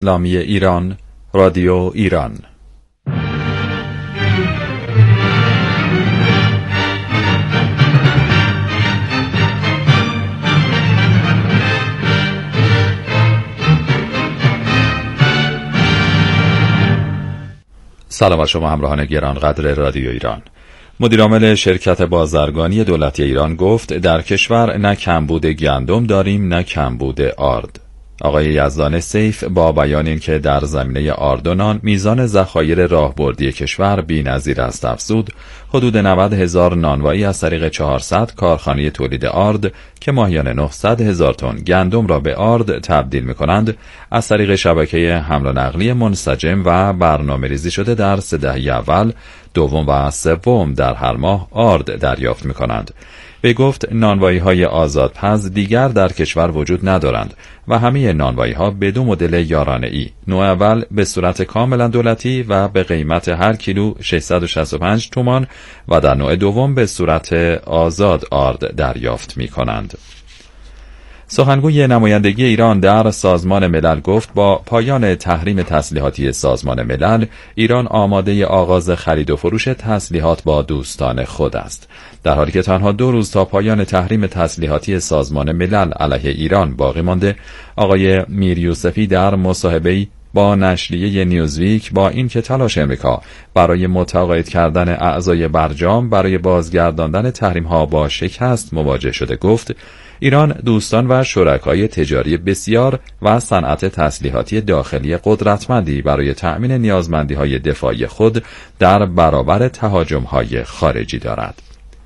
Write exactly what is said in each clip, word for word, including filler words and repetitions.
اسلامی ایران، رادیو ایران. سلام بر شما همراهان گرانقدر رادیو ایران. مدیرعامل شرکت بازرگانی دولتی ایران گفت در کشور نه کمبود گندم داریم نه کمبود آرد. آقای یزدان سیف با بیان این که در زمینه آرد و نان میزان ذخایر راهبردی کشور بی‌نظیر است افزود، حدود نود هزار نانوایی از طریق چهارصد کارخانه تولید آرد که ماهیانه نهصد هزار تن گندم را به آرد تبدیل می‌کنند، از طریق شبکه حمل و نقلی منسجم و برنامه‌ریزی شده در سه دهه اول، دوم و سوم در هر ماه آرد دریافت می‌کنند. به گفت نانوایی‌های آزادپز دیگر در کشور وجود ندارند و همه نانوایی‌ها به دو مدل یارانه‌ای، نوع اول به صورت کاملا دولتی و به قیمت هر کیلو ششصد و شصت و پنج تومان و در نوع دوم به صورت آزاد آرد دریافت می‌کنند. سخنگوی نمایندگی ایران در سازمان ملل گفت با پایان تحریم تسلیحاتی سازمان ملل، ایران آماده آغاز خرید و فروش تسلیحات با دوستان خود است. در حالی که تنها دو روز تا پایان تحریم تسلیحاتی سازمان ملل علیه ایران باقی مانده، آقای میر یوسفی در مصاحبه‌ای با نشریه نیوزویک با این که تلاش امریکا برای متقاعد کردن اعضای برجام برای بازگرداندن تحریم‌ها با شکست مواجه شده گفت ایران دوستان و شرکای تجاری بسیار و صنعت تسلیحاتی داخلی قدرتمندی برای تأمین نیازمندی‌های دفاعی خود در برابر تهاجم‌های خارجی دارد.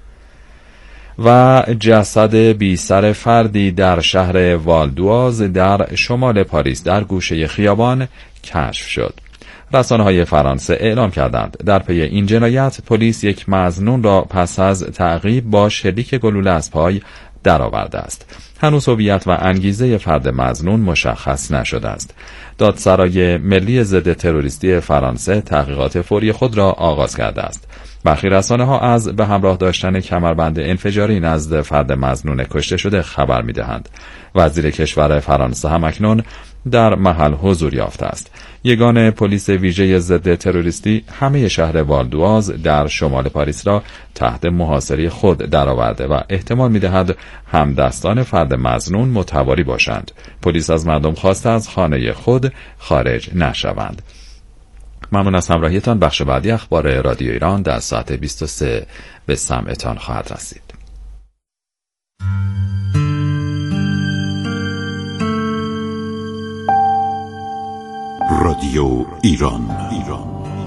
و جسد بی سر فردی در شهر والدواز در شمال پاریس در گوشه خیابان کشف شد. رسانه‌های فرانسه اعلام کردند در پی این جنایت پلیس یک مظنون را پس از تعقیب با شلیک گلوله از پای درآورده است. هنوز هویت و انگیزه فرد مظنون مشخص نشده است. دادسرای ملی ضد تروریستی فرانسه تحقیقات فوری خود را آغاز کرده است. برخی رسانه‌ها از به همراه داشتن کمربند انفجاری نزد فرد مظنون کشته شده خبر می‌دهند. وزیر کشور فرانسه هم اکنون در محل حضور یافته است. یگان پلیس ویژه ضد تروریستی همه شهر والدواز در شمال پاریس را تحت محاصره خود درآورده و احتمال می‌دهد همدستان فرد مظنون متواری باشند. پلیس از مردم خواسته از خانه خود خارج نشوند. ممنون از همراهیتان. بخش بعدی اخبار رادیو ایران در ساعت بیست و سه به سمعتان خواهد رسید. رادیو ایران ایران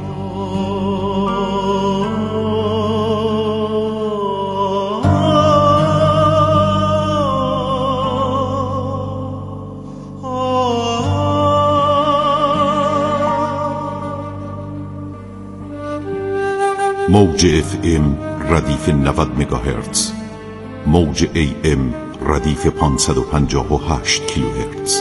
موج اف ام ردیف نود مگاهرتز، موج ای ام ردیف پانصد و پنجاه و هشت کیلوهرتز.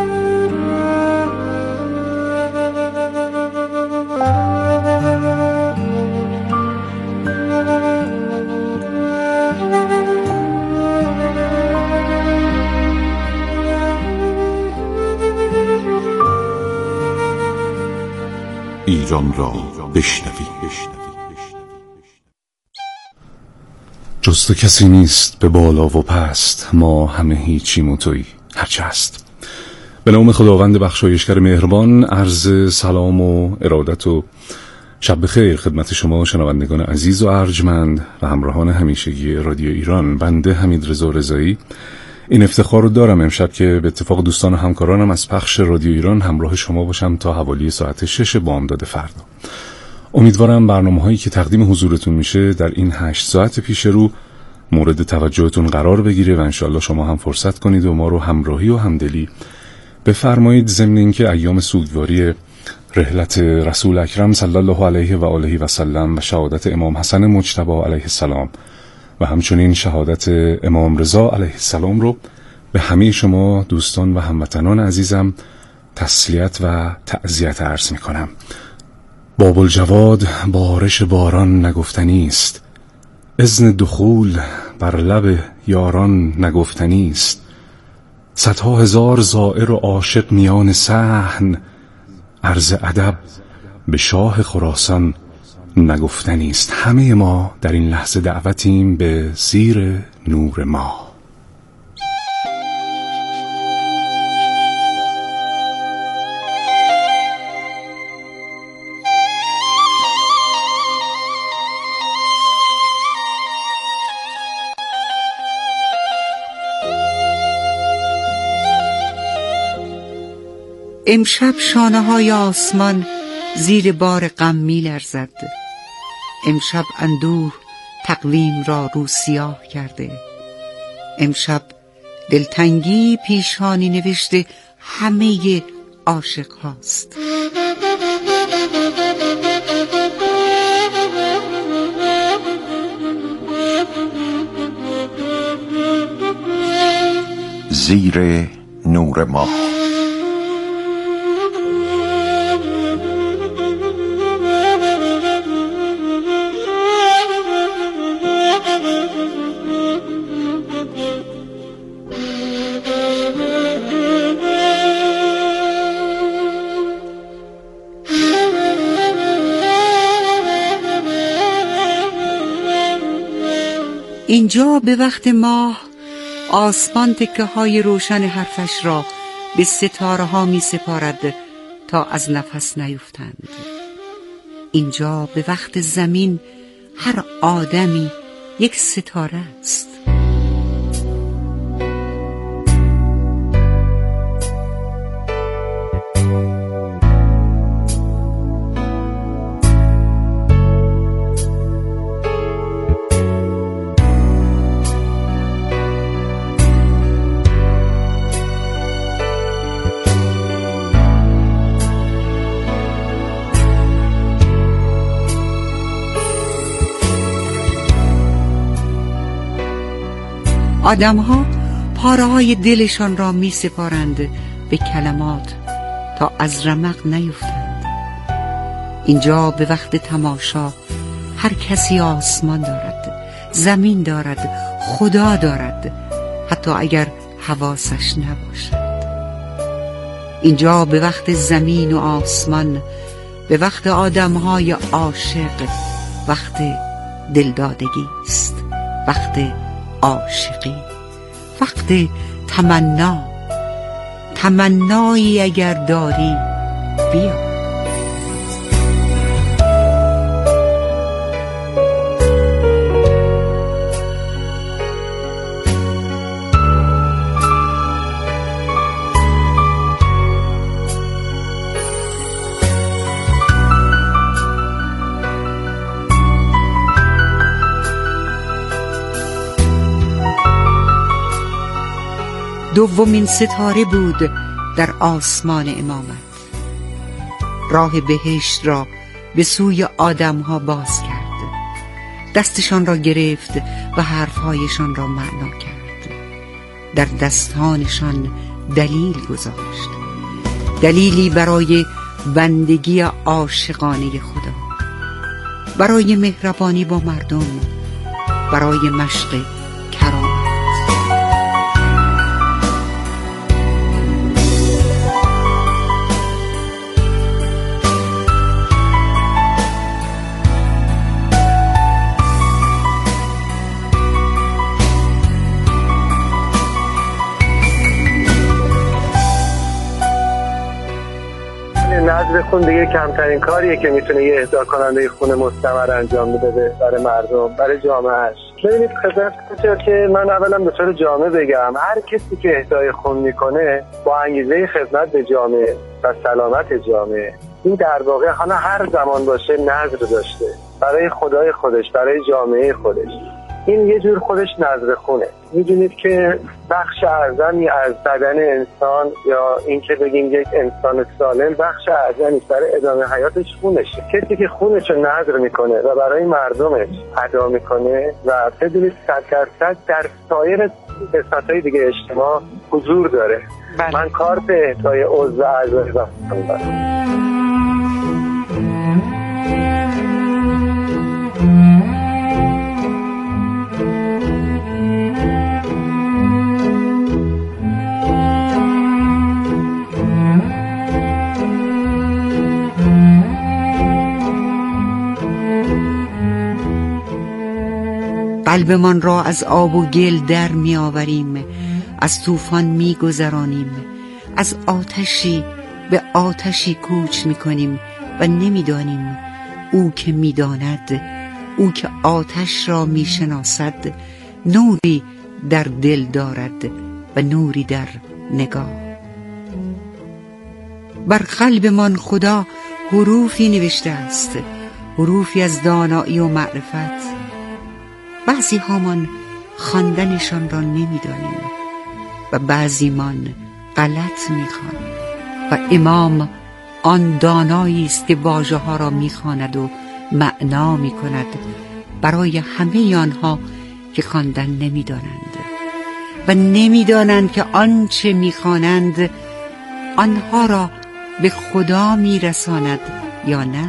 ایران را بشنوید. جز تو کسی نیست به بالا و پست، ما همه هیچیم و تویی هرچه هست. به نام خداوند بخشایشگر مهربان، عرض سلام و ارادت و شب بخیر خدمت شما شنوندگان عزیز و ارجمند و همراهان همیشگی رادیو ایران. بنده حمید رضا رضایی این افتخار رو دارم امشب که به اتفاق دوستان و همکارانم از پخش رادیو ایران همراه شما باشم تا حوالی ساعت شش بامداد فردا. امیدوارم برنامه‌هایی که تقدیم حضورتون میشه در این هشت ساعت پیش رو مورد توجهتون قرار بگیره و انشالله شما هم فرصت کنید و ما رو همراهی و همدلی بفرمایید، ضمن اینکه ایام سوگواری رحلت رسول اکرم صلی الله علیه و آله و سلم و شهادت امام حسن مجتبی علیه السلام و همچنین شهادت امام رضا علیه السلام رو به همه شما دوستان و هموطنان عزیزم تسلیت و تعزیت عرض می کنم. باب الجواد بارش باران نگفتنی است، اذن دخول بر لب یاران نگفتنی است. صدها هزار زائر و عاشق میان صحن، عرض ادب به شاه خراسان نگفتنی است. همه ما در این لحظه دعوتیم به زیر نور ماه. امشب شانه های آسمان زیر بار غم می لرزد. امشب اندوه تقویم را رو سیاه کرده. امشب دلتنگی پیشانی نوشته همه عاشق هاست. زیر نور ماه. اینجا به وقت ماه آسمان تکه های روشن حرفش را به ستاره ها می سپارد تا از نفس نیفتند. اینجا به وقت زمین هر آدمی یک ستاره است. آدم‌ها پاره‌های دلشان را می سپارند به کلمات تا از رمق نیفتند. اینجا به وقت تماشا هر کسی آسمان دارد، زمین دارد، خدا دارد، حتی اگر حواسش نباشد. اینجا به وقت زمین و آسمان، به وقت آدم‌های عاشق، وقت دلدادگی است، وقت عاشقی، وقت تمنا. تمنایی اگر داری بیا. دومین ستاره بود در آسمان امامت. راه بهشت را به سوی آدمها باز کرد. دستشان را گرفت و حرفهایشان را معنا کرد. در دستانشان دلیل گذاشت، دلیلی برای بندگی عاشقانه خدا، برای مهربانی با مردم، برای مشق کرامت. نذر خون دیگه کمترین کاریه که میتونه یه اهدا کننده خون مستمر انجام بده برای مردم، برای جامعهش. ببینید خدمت کنم که من اولا به طور جامعه بگم هر کسی که اهدای خون میکنه با انگیزه خدمت به جامعه و سلامت جامعه، این در واقع حالا هر زمان باشه نذر داشته برای خدای خودش، برای جامعه خودش. این یه جور خودش نذر خونه. میدونید که بخش اعظمی از بدن انسان، یا این که بگیم یک انسان سالم، بخش اعظمی برای ادامه حیاتش خونشه. کسی که خونش رو نذر میکنه و برای مردمش ادا میکنه و بدونید صد درصد در سایر قسمت‌های دیگه اجتماع حضور داره. بله. من کارت اهدای عضو اعضای بدن دارم. قلبمان را از آب و گل در می آوریم، از طوفان می گذرانیم، از آتشی به آتشی کوچ می کنیم و نمی دانیم او که می داند، او که آتش را می شناسد، نوری در دل دارد و نوری در نگاه. بر قلبمان خدا حروفی نوشته است، حروفی از دانایی و معرفت. بعضی هامان خواندنشان را نمی‌دانیم و بعضیمان غلط می‌خوانیم و امام آن دانایی است که واژه ها را می‌خواند و معنا می‌کند برای همه آنها که خواندن نمی‌دانند و نمی‌دانند که آنچه می‌خوانند آنها را به خدا می‌رساند یا نه.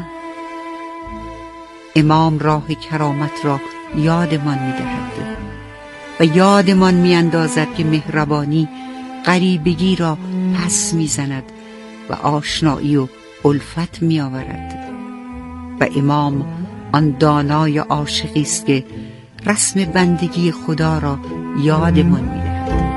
امام راه کرامت را یادمان می‌دهد و یادمان می‌اندازد که مهربانی غریبگی را پس می‌زند و آشنایی و الفت می‌آورد. و امام آن دانای عاشقی است که رسم بندگی خدا را یادمان می‌دهد.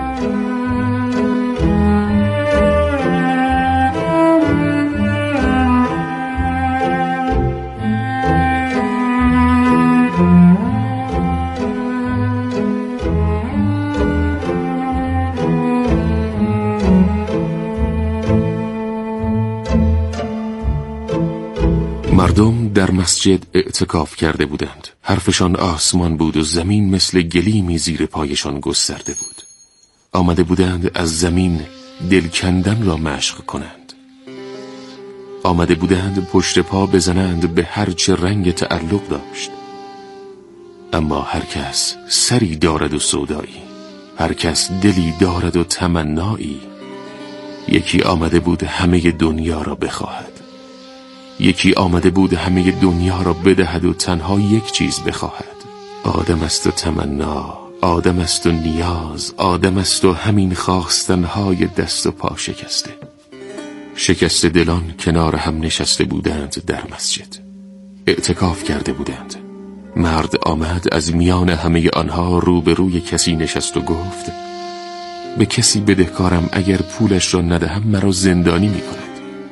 مردم در مسجد اعتکاف کرده بودند. حرفشان آسمان بود و زمین مثل گلیمی زیر پایشان گسترده بود. آمده بودند از زمین دل کندن را مشق کنند. آمده بودند پشت پا بزنند به هر چه رنگ تعلق داشت. اما هر کس سری دارد و سودایی، هر کس دلی دارد و تمنایی. یکی آمده بود همه دنیا را بخواهد، یکی آمده بود همه دنیا را بدهد و تنها یک چیز بخواهد. آدم است و تمنا، آدم است و نیاز، آدم است و همین خواستنهای دست و پا شکسته. شکست دلان کنار هم نشسته بودند در مسجد، اعتکاف کرده بودند. مرد آمد از میان همه آنها روبروی کسی نشست و گفت: به کسی بدهکارم، اگر پولش را ندهم مرا زندانی می کند.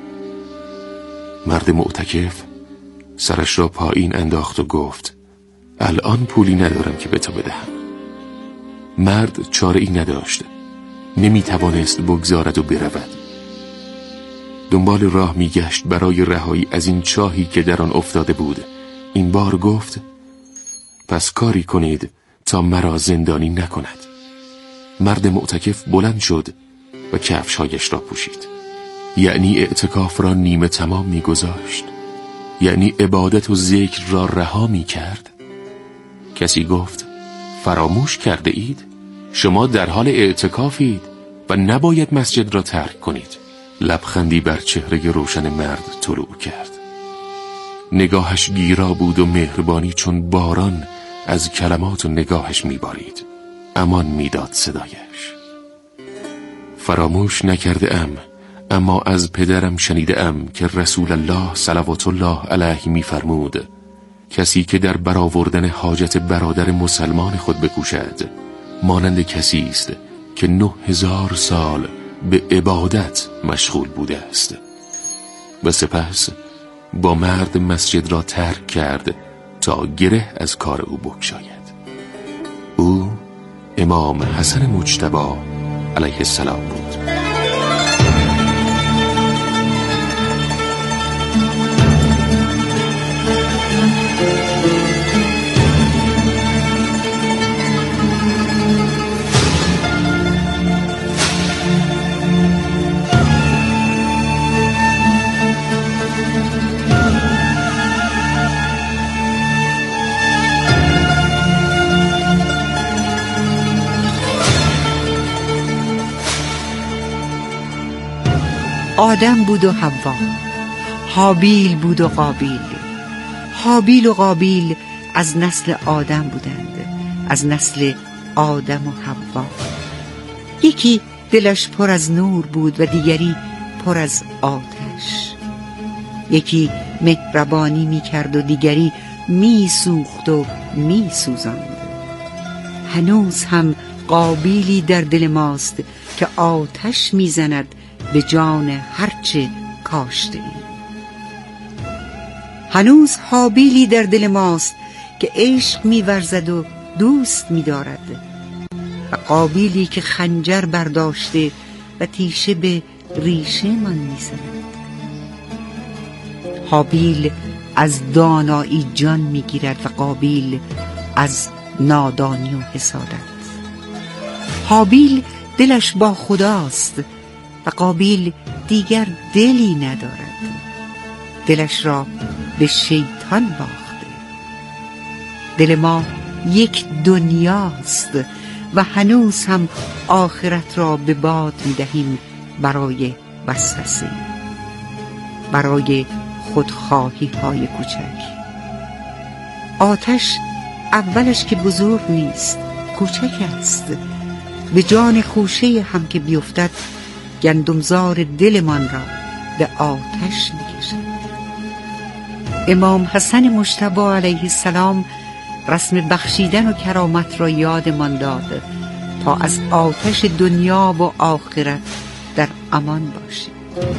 مرد معتکف سرش را پایین انداخت و گفت: الان پولی ندارم که به تو بدهم. مرد چاره ای نداشت، نمی توانست بگذارد و برود. دنبال راه می گشت برای رهایی از این چاهی که در آن افتاده بود. این بار گفت: پس کاری کنید تا مرا زندانی نکند. مرد معتکف بلند شد و کفشهایش را پوشید. یعنی اعتکاف را نیمه تمام می گذاشت، یعنی عبادت و ذکر را رها می کرد. کسی گفت: فراموش کرده اید؟ شما در حال اعتکافید و نباید مسجد را ترک کنید. لبخندی بر چهره روشن مرد طلوع کرد. نگاهش گیرا بود و مهربانی چون باران از کلمات و نگاهش می بارید. امان می داد صدایش. فراموش نکرده ام، اما از پدرم شنیده ام که رسول الله صلوات الله علیه می فرمود: کسی که در برآوردن حاجت برادر مسلمان خود بکوشد مانند کسی است که نه هزار سال به عبادت مشغول بوده است. و سپس با مرد مسجد را ترک کرد تا گره از کار او بگشاید. او امام حسن مجتبی علیه السلام بود. آدم بود و حوا، هابیل بود و قابیل. هابیل و قابیل از نسل آدم بودند، از نسل آدم و حوا. یکی دلش پر از نور بود و دیگری پر از آتش. یکی مهربانی می کرد و دیگری می سوخت و می سوزاند. هنوز هم قابیلی در دل ماست که آتش میزند به جان هرچه کاشته ایم. هنوز حابیلی در دل ماست که عشق می‌ورزد و دوست می‌دارد و قابیلی که خنجر برداشته و تیشه به ریشه من می‌زند. حابیل از دانایی جان می‌گیرد و قابیل از نادانی و حسادت. حابیل دلش با خداست و قابیل دیگر دلی ندارد، دلش را به شیطان باخته. دل ما یک دنیاست و هنوز هم آخرت را به باد می‌دهیم برای وسوسه، برای خودخواهی های کوچک. آتش اولش که بزرگ نیست، کوچک است. به جان خوشه هم که بیفتد گندمزار دلمان را به آتش می‌کشد. امام حسن مجتبی علیه السلام رسم بخشیدن و کرامت را یادمان داد تا از آتش دنیا و آخرت در امان باشیم.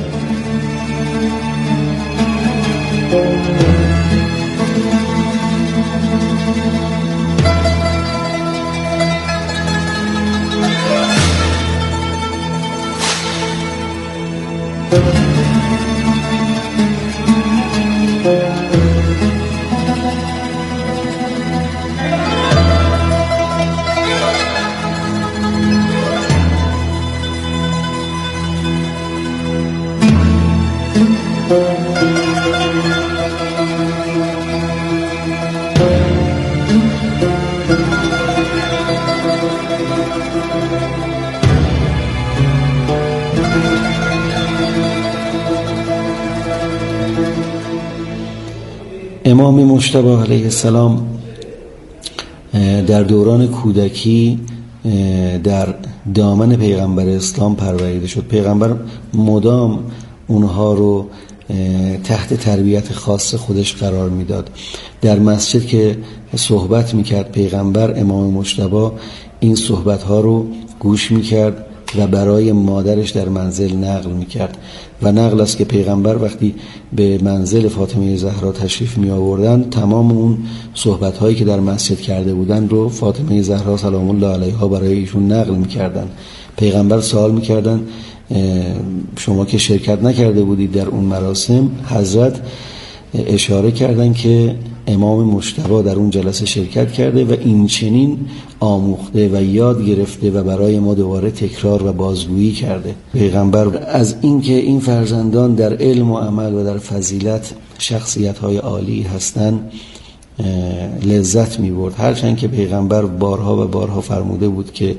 امام مجتبی علیه السلام در دوران کودکی در دامن پیغمبر اسلام پروریده شد. پیغمبر مدام اونها رو تحت تربیت خاص خودش قرار میداد. در مسجد که صحبت میکرد پیغمبر، امام مجتبی این صحبت ها رو گوش میکرد و برای مادرش در منزل نقل میکرد و نقل است که پیغمبر وقتی به منزل فاطمه زهرا تشریف می آوردن، تمام اون صحبت هایی که در مسجد کرده بودن رو فاطمه زهرا سلام الله علیها برای ایشون نقل میکردن. پیغمبر سوال میکردن شما که شرکت نکرده بودید در اون مراسم، حضرت اشاره کردن که امام مجتبی در اون جلسه شرکت کرده و این چنین آموخته و یاد گرفته و برای ما دوباره تکرار و بازگویی کرده. پیغمبر از اینکه این فرزندان در علم و عمل و در فضیلت شخصیت‌های عالی هستند لذت می‌برد، هرچند که پیغمبر بارها و بارها فرموده بود که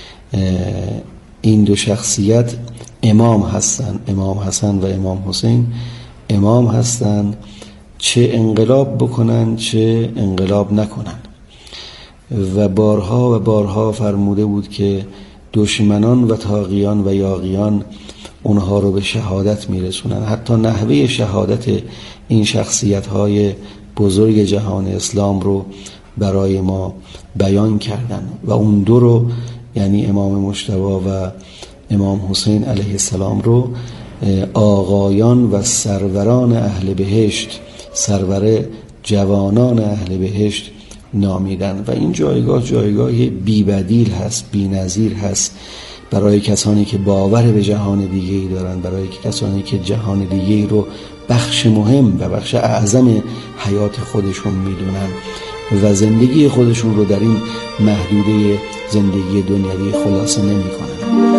این دو شخصیت امام هستند، امام حسن و امام حسین امام هستند، چه انقلاب بکنن چه انقلاب نکنن. و بارها و بارها فرموده بود که دشمنان و طاغیان و یاغیان اونها رو به شهادت میرسونن. حتی نحوه شهادت این شخصیت‌های بزرگ جهان اسلام رو برای ما بیان کردن و اون دو رو، یعنی امام مجتبی و امام حسین علیه السلام رو، آقایان و سروران اهل بهشت، سرور جوانان اهل بهشت نامیدن و این جایگاه جایگاه بی‌بدیل هست، بی‌نظیر هست برای کسانی که باور به جهان دیگه‌ای دارن، برای کسانی که جهان دیگه‌ای رو بخش مهم و بخش اعظم حیات خودشون میدونن و زندگی خودشون رو در این محدوده زندگی دنیوی خلاصه نمی‌کنن.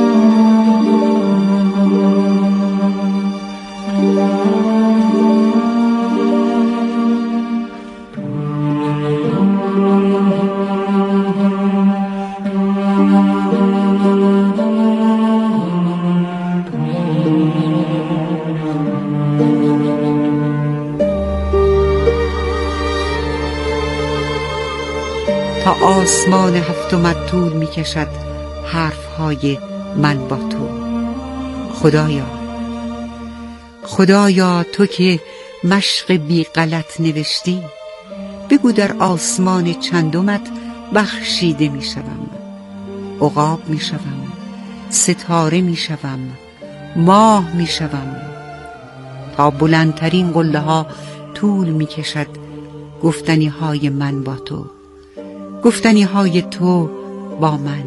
تا آسمان هفتم طول می کشد حرفهای من با تو. خدایا خدایا تو که مشق بی غلط نوشتی، بگو در آسمان چندمت بخشیده می شوم، عقاب می شوم، ستاره می شوم، ماه می شوم، تا بلندترین قله ها طول می کشد گفتنی های من با تو، گفتنی های تو با من.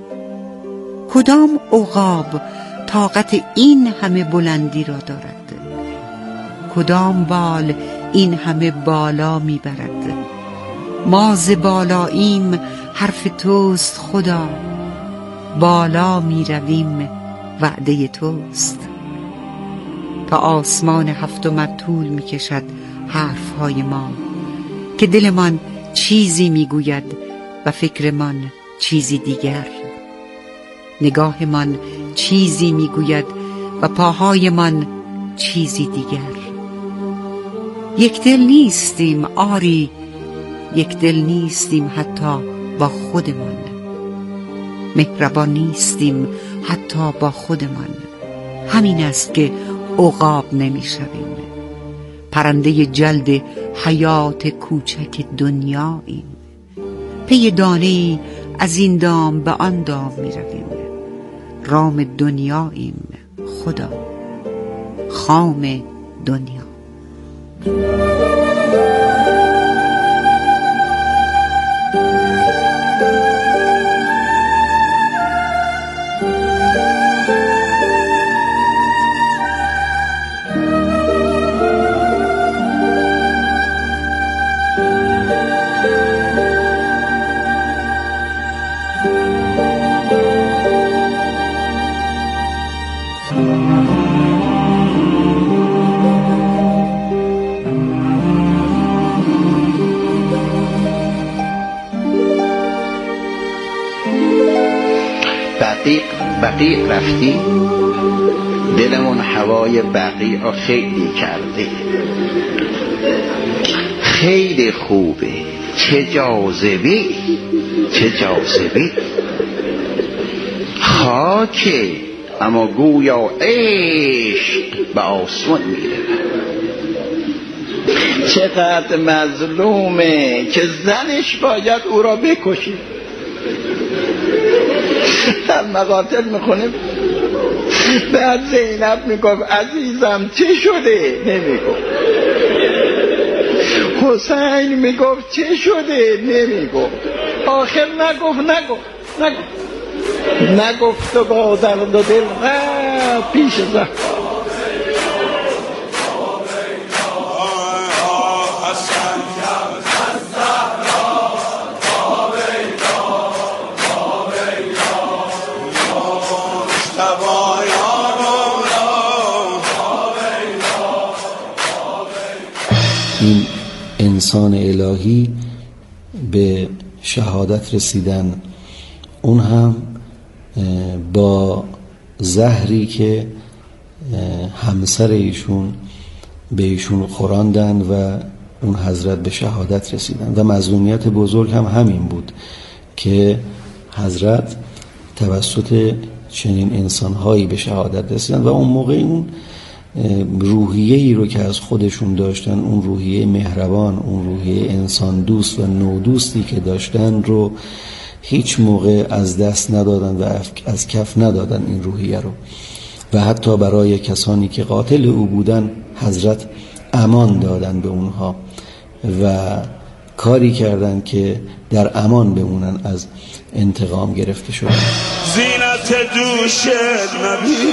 کدام عقاب طاقت این همه بلندی را دارد؟ کدام بال این همه بالا می برد؟ ما ز بالاییم، حرف توست خدا، بالا می رویم، وعده توست. تا آسمان هفتم طول می کشد حرف های ما، که دلمان چیزی می گوید و فکرمان چیزی دیگر، نگاهمان چیزی می گوید و پاهایمان چیزی دیگر. یک دل نیستیم، آری یک دل نیستیم حتی با خودمان، مهربان نیستیم حتی با خودمان. همین است که عقاب نمی شویم، پرنده جلد حیات کوچک دنیاییم، پی دانه‌ای از این دام به آن دام می رویم، رام دنیاییم خدا، خام دنیا. بقیع بقیع رفتی، دلمون هوای بقیع رو خیلی کرده، خیلی خوبه، چه جاذبه چه جاذبه، خاکه اما گویا عشق به آسمان میره. چقدر مظلومه که زنش باید او را بکشه. در مقاتل میخونیم بعد زینب میگفت عزیزم چه شده؟ نمیگفت. حسین میگفت چه شده؟ نمیگفت. آخر نگفت نگفت نگفت نگفت و با درد و دل رفت پیش زهرا. این انسان الهی به شهادت رسیدن، اون هم با زهری که همسر ایشون به ایشون خوراندن و اون حضرت به شهادت رسیدن. و مظلومیت بزرگ هم همین بود که حضرت توسط چنین انسانهایی به شهادت رسیدن و اون موقع اون روحیه‌ای رو که از خودشون داشتن، اون روحیه مهربان، اون روحیه انسان دوست و نودوستی که داشتن رو هیچ موقع از دست ندادن و از کف ندادن این روحیه رو. و حتی برای کسانی که قاتل او بودن حضرت امان دادن به اونها و کاری کردن که در امان بمونن از انتقام گرفته شدن. زینت دوش نبی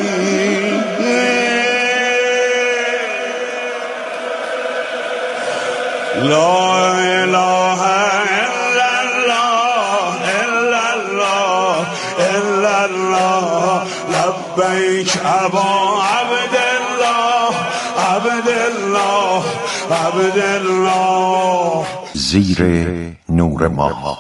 لا اله الا الله الا الله الا الله لبیک ابا عبدالله عبدالله عبدالله. زیر نور ماه.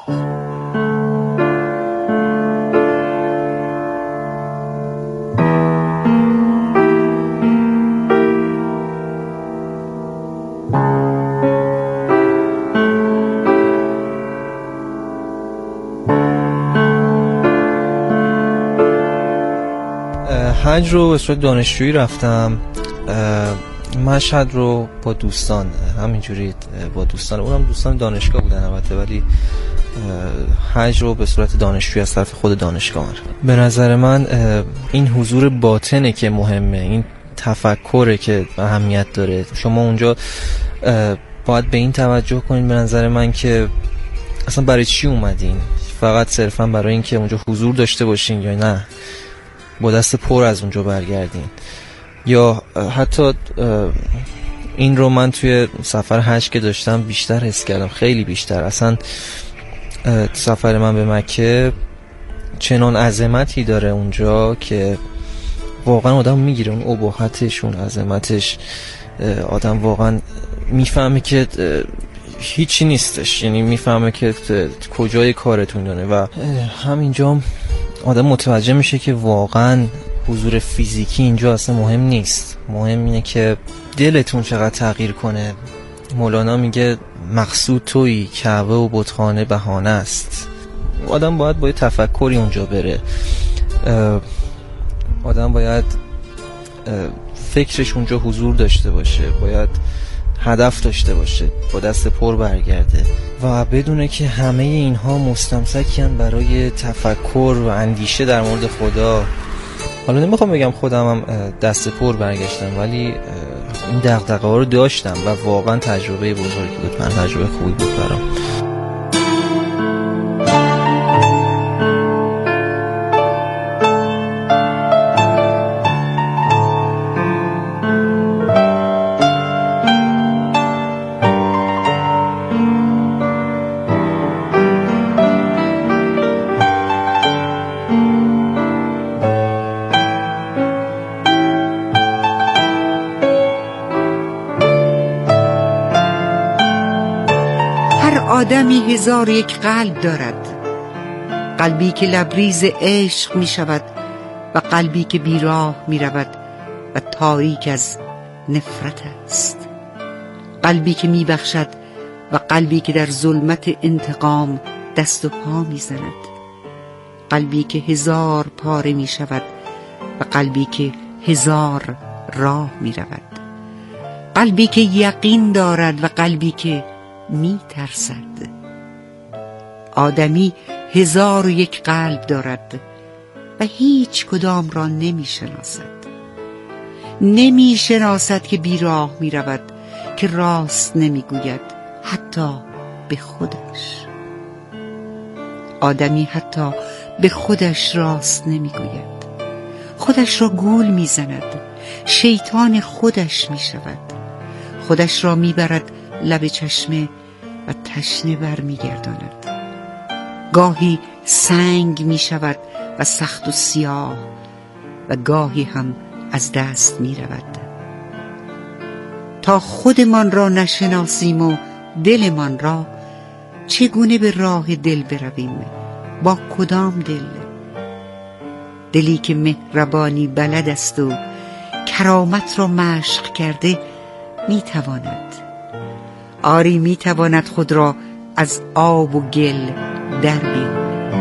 حج رو به صورت دانشجویی رفتم. مشهد رو با دوستان همینجوری با دوستان، اونم دوستان دانشگاه بودن البته، ولی حج رو به صورت دانشجویی از طرف خود دانشگاه. به نظر من این حضور باطنه که مهمه، این تفکره که اهمیت داره. شما اونجا باید به این توجه کنید به نظر من که اصلا برای چی اومدین، فقط صرفا برای این که اونجا حضور داشته باشین یا نه با دست پر از اونجا برگردین. یا حتی این رو من توی سفر حج که داشتم بیشتر حس کردم، خیلی بیشتر. اصلا سفر من به مکه چنان عظمتی داره اونجا که واقعا آدم میگیره، اون اباحتش، اون عظمتش، آدم واقعا میفهمه که هیچی نیستش، یعنی میفهمه که کجای کارتون داره. و همینجا آدم متوجه میشه که واقعا حضور فیزیکی اینجا اصلا مهم نیست، مهم اینه که دلتون چقدر تغییر کنه. مولانا میگه مقصود تویی، کعبه و بتخانه بهانه است. آدم باید با تفکری اونجا بره، آدم باید فکرش اونجا حضور داشته باشه، باید هدف داشته باشه، با دست پر برگرده و بدونه که همه اینها مستمسکن برای تفکر و اندیشه در مورد خدا. حالا نمیخوام بگم خودم هم دست پر برگشتم، ولی این دغدغه ها رو داشتم و واقعا تجربه بزرگی بود، من تجربه خوبی بود برام. آدمی هزار یک قلب دارد، قلبی که لبریز عشق می شود و قلبی که بیراه می رود و تاریک از نفرت است، قلبی که می بخشد و قلبی که در ظلمت انتقام دست و پا می زند، قلبی که هزار پاره می شود و قلبی که هزار راه می رود، قلبی که یقین دارد و قلبی که می ترسد. آدمی هزار و یک قلب دارد و هیچ کدام را نمی شناسد. نمی شناسد که بیراه می رود، که راست نمی گوید حتی به خودش. آدمی حتی به خودش راست نمی گوید، خودش را گول می زند، شیطان خودش می شود، خودش را می برد لب چشمه و تشنه بر می گرداند. گاهی سنگ می شود و سخت و سیاه و گاهی هم از دست می رود. تا خودمان را نشناسیم و دلمان را، چگونه به راه دل برویم؟ با کدام دل؟ دلی که مهربانی بلد است و کرامت را مشق کرده می تواند، آری می تواند خود را از آب و گل در بیاورد.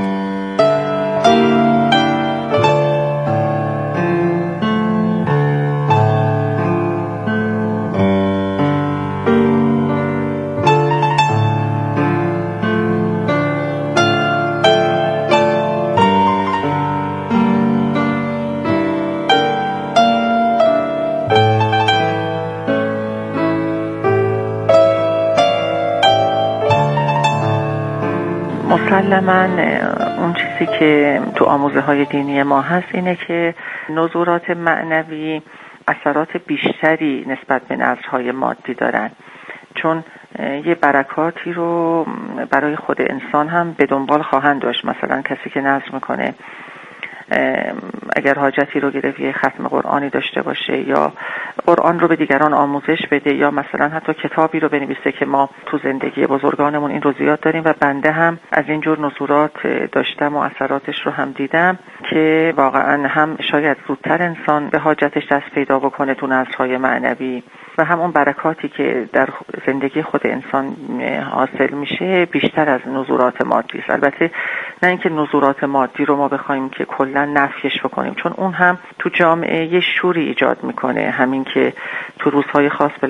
مسلماً اون چیزی که تو آموزه های دینی ما هست اینه که نظورات معنوی اثرات بیشتری نسبت به نظرهای مادی دارن، چون یه برکاتی رو برای خود انسان هم به دنبال خواهند داشت. مثلا کسی که نظر میکنه اگر حاجتی رو گرفت یه ختم قرآنی داشته باشه، یا قرآن رو به دیگران آموزش بده، یا مثلا حتی کتابی رو بنویسه که ما تو زندگی بزرگانمون این رو زیاد داریم و بنده هم از اینجور نظورات داشتم و اثراتش رو هم دیدم که واقعا هم شاید زودتر انسان به حاجتش دست پیدا بکنه تو نظرهای معنوی، و همون برکاتی که در زندگی خود انسان حاصل میشه بیشتر از نزولات مادی است. البته نه اینکه نزولات مادی رو ما بخوایم که کلا نفیش بکنیم، چون اون هم تو جامعه یه شوری ایجاد میکنه، همین که تو روزهای خاص